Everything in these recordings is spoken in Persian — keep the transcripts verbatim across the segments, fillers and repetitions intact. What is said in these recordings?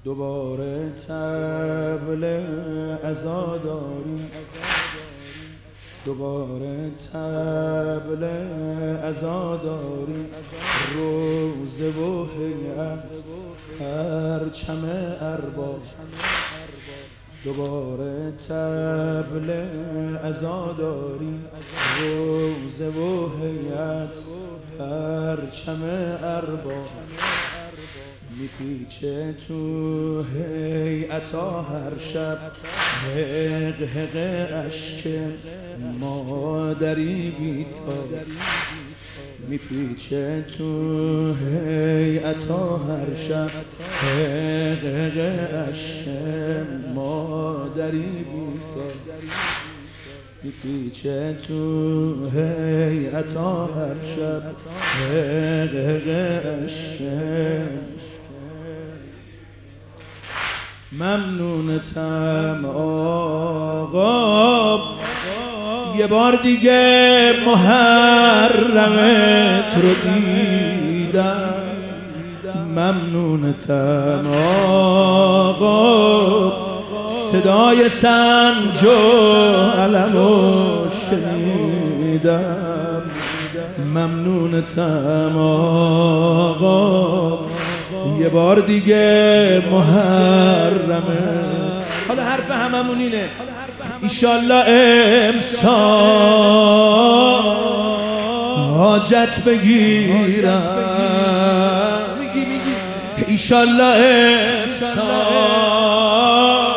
دوباره طبل عزاداری، دوباره طبل عزاداری، روزه و هیئت پرچم ارباب، دوباره طبل عزاداری، روزه و هیئت پرچم ارباب، میپیچه تو هیئتا هر شب حق حق اشک مادری بیتاب، میپیچه تو هیئتا هر شب حق حق اشک مادری بیتاب، میپیچه تو هیئتا هر شب حق حق اشک. ممنونتم آقا، یه بار دیگه محرمت رو دیدم. ممنونتم آقا، صدای سنج و علم رو شنیدم. ممنونتم آقا، یه بار دیگه محرمه. حالا حرف هممون اینه، ایشالله امسال حاجت بگیرم. میگی میگی ایشالله امسال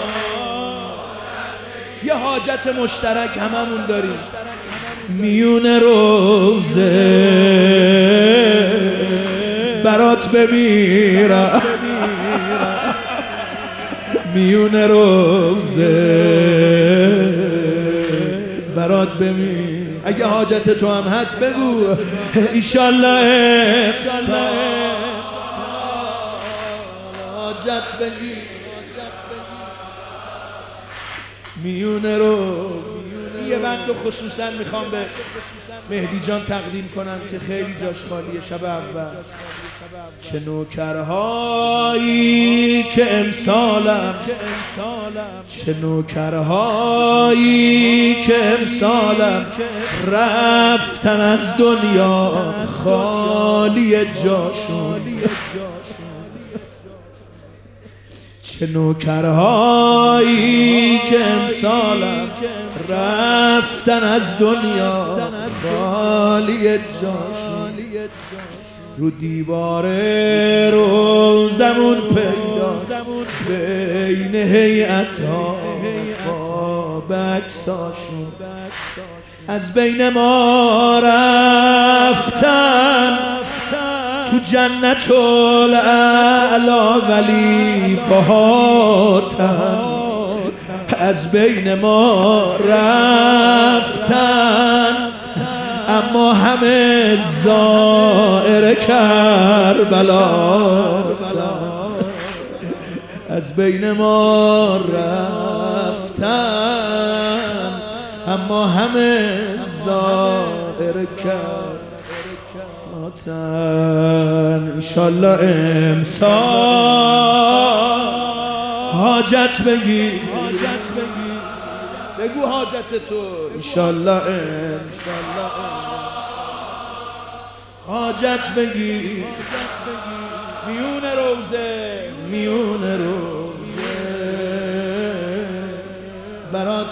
یه حاجت مشترک هممون داریم. میون روزه برات بمیرم، میون روزه برات بمیرم. اگه حاجت تو هم هست بگو ایشالله حاجت بگیر. میون رو یه بند و خصوصا میخوام به مهدی جان تقدیم کنم که خیلی جاش خالیه. شب اول چه نوکرهایی که امسالم، چه نوکرهایی که امسالم رفتن از دنیا خالی جاشون، چه نوکرهایی که امسالم رفتن از دنیا خالی جاشون. رو دیوار روزمون پیداست بین هیئت‌ها بکساشون، از بین ما رفتن تو جنت الاعلی ولی باهاتن، از بین ما رفتن اما همه زائر کربلا، از بین ما رفتن اما همه زائر کربلا. انشالله امسال حاجت بگیر، بگو حاجت تو. انشالله حاجت بگیر، میون روزه میون روزه برات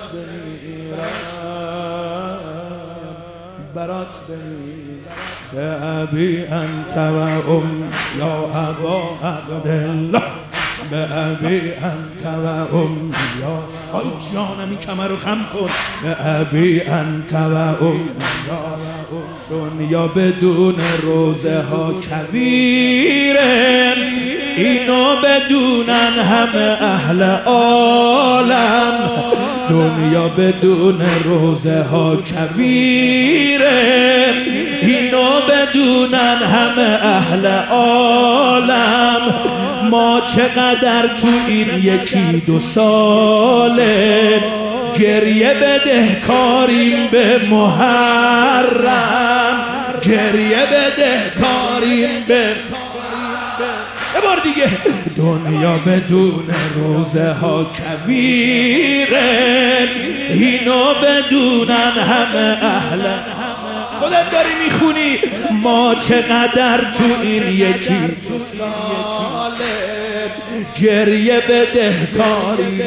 بمیرم، برات بمیرم. به ابی انت و ام یا ابا عبدالله، به ابی انت و ام یا. آی جانم این کمر رو خم کن. به ابی انت و ام یا. دنیا بدون روزه ها کویره، اینو بدونن همه اهل عالم. دنیا بدون روزه ها کویره، اینو بدونن همه اهل عالم. ما چقدر تو این یکی دو ساله گریه بدهکاریم به محرم، گریه بدهکاریم به بار دیگه. دنیا بدون روزه ها کویره، اینو بدونن همه اهل. خودت داری میخونی ما چقدر تو این یکی تو ساله گریه بدهکاری.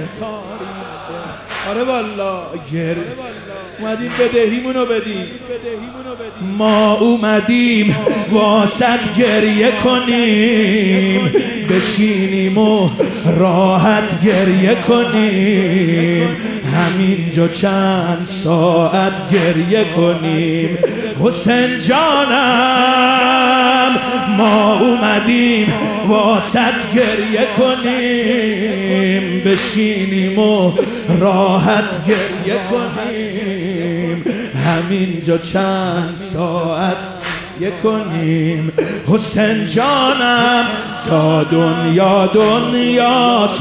آره والا گریه اومدیم بدهیمونو بدیم. ما اومدیم واسط گریه کنیم، بشینیم و راحت گریه کنیم، همینجا چند ساعت گریه کنیم. حسین جانم ما اومدیم واسط گریه کنیم، بشینیم و راحت گریه کنیم، همینجا چند ساعت گریه کنیم. حسین جانم تا دنیا دنیاست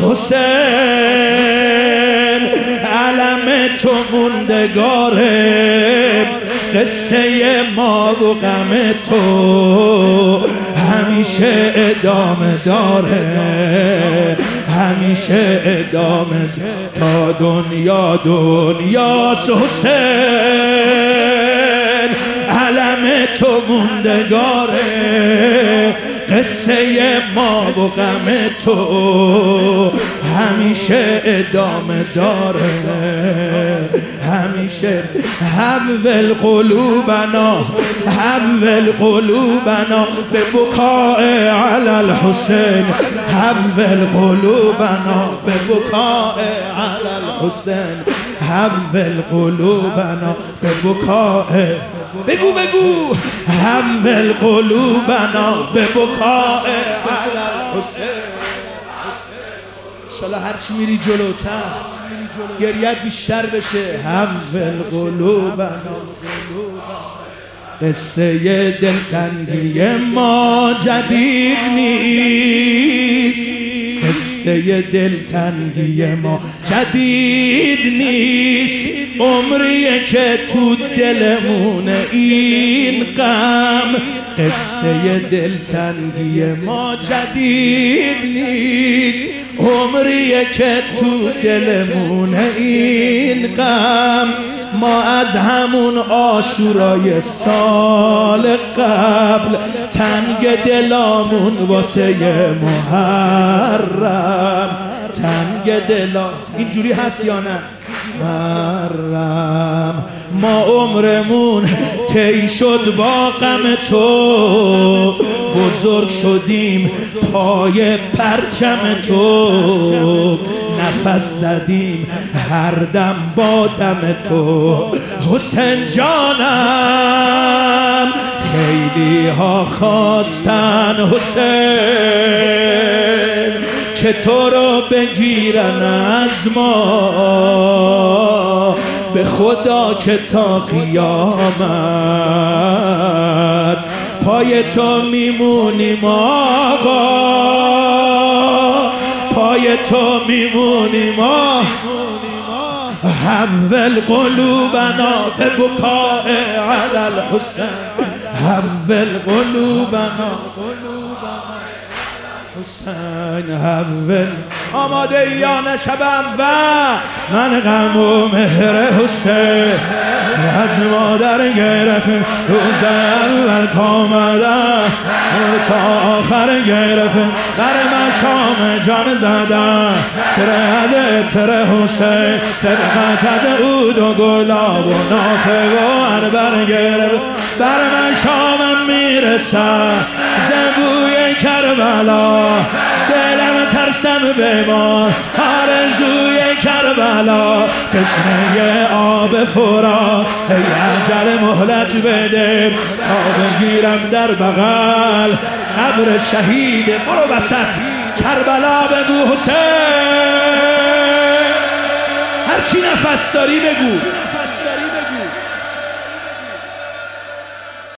حسین، علم تو موندگاره، قصه ما و غم تو همیشه ادامه داره، همیشه ادامه تا دنیا دنیاست حسین، علم تو موندگاره، قصه ما و غم تو همیشه ادامه داره، همیشه. حول قلوبنا حول قلوبنا به بکاء علی الحسین، حول قلوبنا به بکاء علی الحسین، حول قلوبنا به بکاء. بگو بگو حول قلوبنا به بکاء علی الحسین. انشالله هرچی میری جلوتر گریت بیشتر بشه. حول قلوبنا. قصه دلتنگی ما جدید نیست، قصه دلتنگی ما جدید نیست، عمریه که تو دلمونه این غم. قصه دلتنگی ما جدید نیست، عمریه که تو دلمونه این غم. ما از همون عاشورای سال قبل تنگ دلامون واسه محرم، تنگ دلا اینجوری هست یا نه؟ محرم ما عمرمون طی شد با غم تو، بزرگ شدیم پای پرچم تو، نفس زدیم هر دم با دم تو. حسین جانم خیلی ها خواستن حسین که تو رو بگیرن از ما، به خدا که تا قیامت پای تو میمونیم آقا، پای تو میمونیم آقا. حول قلوبنا به بکاء علی الحسین، حول قلوبنا حسین، حول. آماده ایان شب اول من غم و مهر حسین از مادر گرفت، روز اول کامدن تا آخر گرفت، در من شام جان زدن، تره از تره حسین، طبقت از عود و گلاب و نافه و عنبر گرفت، بر من شامم میرسد زبوی کربلا، دلم ترسم بمار آرزوی کربلا، تشنه آب فرات ای اجل مهلت بده تا بگیرم در بغل قبر شهید. برو وسط کربلا بگو حسین، هرچی نفس داری بگو.